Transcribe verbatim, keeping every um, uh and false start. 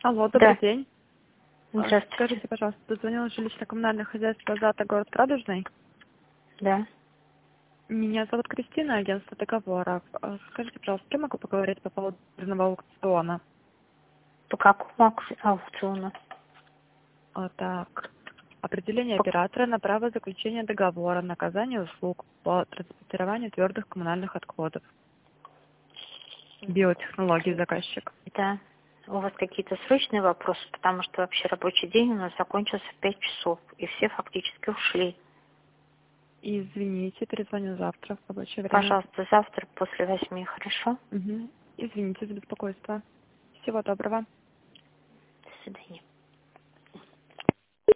Алло, добрый Да. день. А, Здравствуйте. Скажите, пожалуйста, дозвонилось жилищно-коммунальное хозяйство «Зата», город Радужный. Да. Меня зовут Кристина, агентство договоров. А, Скажите, пожалуйста, с кем могу поговорить по поводу торжественного аукциона? По какому аукци- аукциону? А, Так, определение По- оператора на право заключения договора, наказание услуг по транспортированию твердых коммунальных отходов. Биотехнологии заказчик. Да. У вас какие-то срочные вопросы, потому что вообще рабочий день у нас закончился в пять часов, и все фактически ушли. Извините, перезвоню завтра в рабочее время. Пожалуйста, завтра после восьми, хорошо? Мгм. Извините за беспокойство. Всего доброго. До свидания.